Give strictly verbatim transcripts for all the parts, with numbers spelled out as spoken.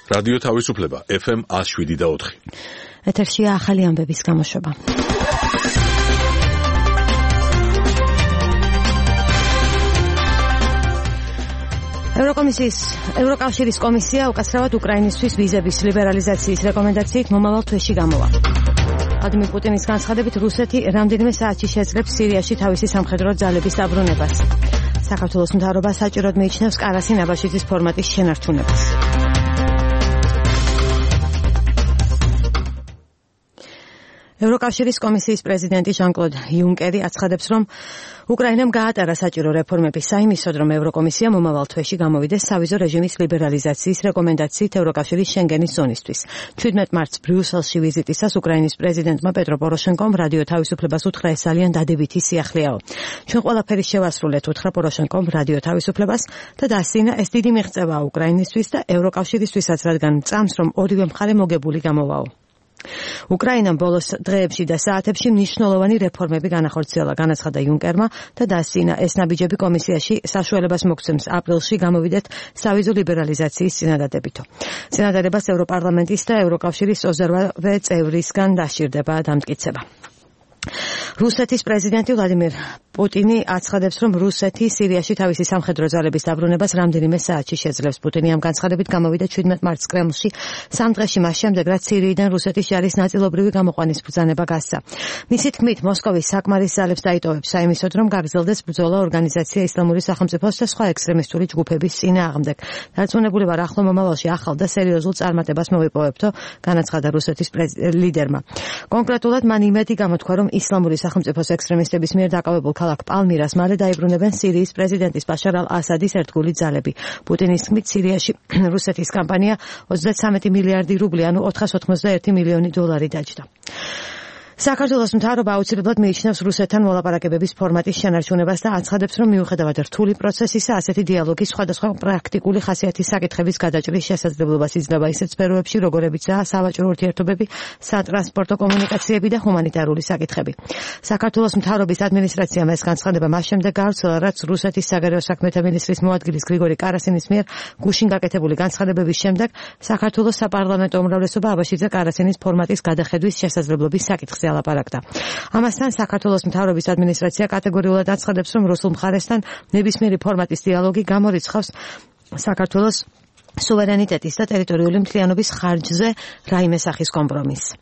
რადიო თავისუფლება ეფ ემ one oh seven და four. ეთერშია ახალი ამბების გამოშვება. ევროკომისიის ევროკავშირის კომისია უკაცრავად უკრაინისთვის ვიზების ლიბერალიზაციის რეკომენდაციით მომავალ თვეში გამოვა. ვლადიმირ პუტინის განცხადებით რუსეთი რამდენიმე საათში შეძლებს სირიაში თავისი სამხედრო ძალების დაბრუნებას. საქართველოს მთავრობა საჭიროდ მიიჩნევს კარასი ნაბაჟიძის ფორმატის შენარჩუნებას. ევროკავშირის კომისიის პრეზიდენტი ჟან-კლოდ იუნკერი აცხადებს, რომ უკრაინამ გაატარა საჭირო რეფორმები საიმისოდ, რომ ევროკომისია მომავალ თვეში გამოვიდეს სავიზო რეჟიმის ლიბერალიზაციის რეკომენდაციით ევროკავშირის შენგენის ზონისთვის. seventeen მარტს ბრიუსელში ვიზიტისას უკრაინის პრეზიდენტმა პეტრო პოროშენკომ რადიო თავისუფლებას უთხრა, ეს ძალიან დადებითი სიახლეაო. ჩვენ ყველაფერი შევასრულეთ, უთხრა პოროშენკომ რადიო თავისუფლებას და დასცინა, ეს დიდი მიღწევაა უკრაინისთვის და ევროკავშირისთვისაც, რადგან წამს, რომ ორივე მხარე მოგებული გამოვაო. უკრაინამ ბოლოს დღეებში და საათებში მნიშვნელოვანი რეფორმები განახორციელა, განაცხადა იუნკერმა და დასცინა, ეს ნაბიჯები კომისიაში საშუალებას მოგცემს აპრილში გამოვიდეთ სავიზო ლიბერალიზაციის წინადადებითო. წინადადებას ევროპარლამენტის და ევროკავშირის ოცდაოთხ წევრისგან დასჭირდება დამტკიცება. რუსეთის პრეზიდენტი ვლადიმირ პუტინი აცხადებს, რომ რუსეთი სირიაში თავისი სამხედრო ძალების დაბრუნებას რამდენიმე საათში შეძლებს. პუტინი ამ განცხადებით გამოვიდა seventeen მარტს კრემლში, სამ დღეში მას შემდეგ, რაც სირიიდან რუსეთის ჯარის ნაწილობრივი გამოყვანის ბრძანება გასცა. მისი თქმით, მოსკოვის საკმარის ძალებს დაიტოვებს საიმისოდ, რომ გაგრძელდეს ბრძოლა ორგანიზაცია ისლამური სახელმწიფოს და სხვა ექსტრემისტული ჯგუფების წინააღმდეგ. დარწმუნებული ვარ, ახლო მომავალში ახალ და სერიოზულ წარმატებას მოვიპოვებთო, განაცხადა რუსეთის ლიდერმა. კონკრეტულად მან იმედი გამოთქვა, რომ ისლამური სახელმწიფოს ექსტრემისტების მიერ დაკავებულ ქალაქ პალმირას მალე დაიბრუნებენ სირიის პრეზიდენტის ბაშარ ალ-ასადის ერთგული ძალები. პუტინის თქმით, სირიაში რუსეთის კამპანია ოცდათვრამეტი მილიარდი რუბლი, ანუ ოთხას ოცდაერთი მილიონი დოლარი დაჯდა. საქართველოს მთავრობა აუცილებლად მიიჩნევს რუსეთთან მოლაპარაკებების ფორმატის შენარჩუნებას და აცხადებს, რომ მიუხედავად რთული პროცესისა, ასეთი დიალოგი სხვადასხვა პრაქტიკული ხასიათის საკითხების გადაჭრის შესაძლებლობას იძლევა ისეთ სფეროებში, როგორებიცაა სავაჭრო ურთიერთობები, სატრანსპორტო კომუნიკაციები და ჰუმანიტარული საკითხები. საქართველოს მთავრობის ადმინისტრაციამ ეს განცხადება მას შემდეგ გავრცელა, რაც რუსეთის საგარეო საქმეთა მინისტრის მოადგილის გრიგორი კარასინის მიერ გუშინ გაკეთებული განცხადებების შემდეგ საქართველოს საპარლამენტო უმრავლესობა აბაშიძე კარასინის ფორმატის გადახედვის შესაძლებლობის საკითხზე ალაპარაკდა. ამასთან საქართველოს მთავრობის ადმინისტრაცია კატეგორიულად აცხადებს, რომ რუსულ მხარესთან ნებისმიერი ფორმატის დიალოგი გამორიცხავს საქართველოს სუვერენიტეტის და ტერიტორიული მთლიანობის ხარჯზე რაიმე სახის კომპრომისს.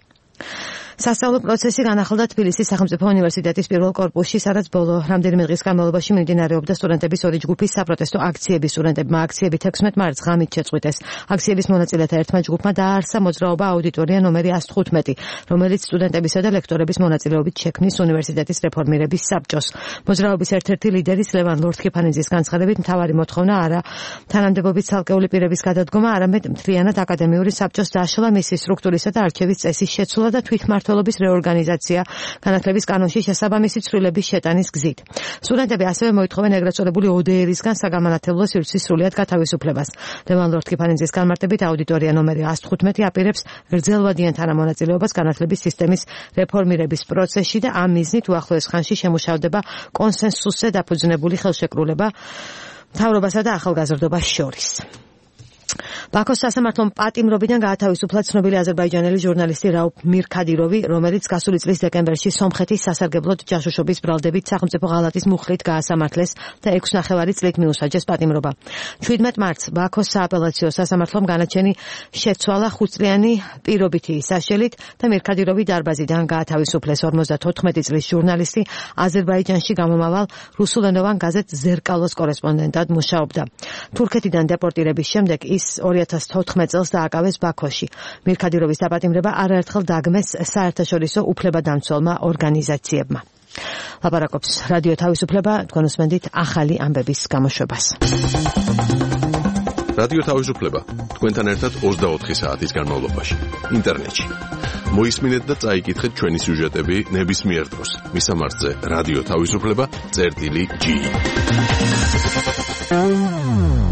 სასწავლო პროცესი განახლდა თბილისის სახელმწიფო უნივერსიტეტის პირველ კორპუსში, სადაც ბოლო რამდენიმე დღის განმავლობაში მიმდინარეობდა სტუდენტების ორი ჯგუფის საპროტესტო აქციები. სტუდენტებმა აქციები თექვსმეტ მარტს ღამით შეწყვიტეს. აქციების მონაწილეთა ერთმა ჯგუფმა დააარსა მოძრაობა აუდიტორია ნომერი one fifteen, რომელიც სტუდენტებისა და ლექტორების მონაწილეობით შექმნის უნივერსიტეტის რეფორმირების საბჭოს. მოძრაობის ერთ-ერთი ლიდერის ლევან ლორთქიფანიძის განცხადებით, მთავარი მოთხოვნა არა თანამდებობის ცალკეული პირების გადადგომა, არამედ მთლიანად აკადემიური საბჭოს დაშლა, მისი სტრუქტურისა და არჩევის წესის შეცვლა და თვითმმართველობის რეორგანიზაცია, განათლების კანონში შესაბამისი ცვლილების შეტანის გზით. სტუდენტები ასევე მოითხოვენ ეგრეთ წოდებული O D R-ისგან საგამანათლებლო სივრცის სრულიად გათავისუფლებას. ლევან ლორთქიფანიძის განმარტებით, აუდიტორია ნომერი one fifteen აპირებს გრძელვადიან თანამონაწილეობას განათლების სისტემის რეფორმირების პროცესში და ამ მიზნით უახლოეს ხანში შემუშავდება კონსენსუსზე დაფუძნებული ხელშეკრულება მთავრობასა და ახალგაზრდობას შორის. ბაქოს სასამართლომ პატიმრობიდან გაათავისუფლა ცნობილი აზერბაიჯანელი ჟურნალისტი რაუფ მირქადიროვი, რომელიც გასული წლის დეკემბერში სომხეთის სასარგებლოდ ჯაშუშობის ბრალდებით სახელმწიფო ღალატის მუხლით გაასამართლეს და ექვსი ნახევარი წლით მიუსაჯეს პატიმრობა. seventeen მარტს ბაქოს სააპელაციო სასამართლომ განაჩენი შეცვალა ხუთწლიანი პირობითი საშელით და მირქადიროვი დარბაზიდან გაათავისუფლეს. ორმოცდათოთხმეტი წლის ჟურნალისტი აზერბაიჯანში გამომავალ რუსულენოვან გაზეთ ზერკალოს კორესპონდენტად მუშაობდა. თურქეთიდან დეპორტირების შემდეგ ის ორი ათას თოთხმეტ წელს დააკავეს ბაქოში. მირქადიროვის დაპატიმრება არაერთხელ დაგმეს საერთაშორისო უფლებადამცველმა ორგანიზაციებმა. ლაპარაკობს რადიო თავისუფლება, თქვენ უსმენთ ახალი ამბების გამოშვებას. რადიო თავისუფლება თქვენთან ერთად ოცდაოთხი საათის განმავლობაში ინტერნეტში. მოისმინეთ და წაიკითხეთ ჩვენი სიუჟეტები ნებისმიერ დროს. მისამართზე რადიო თავისუფლება წერტილი G.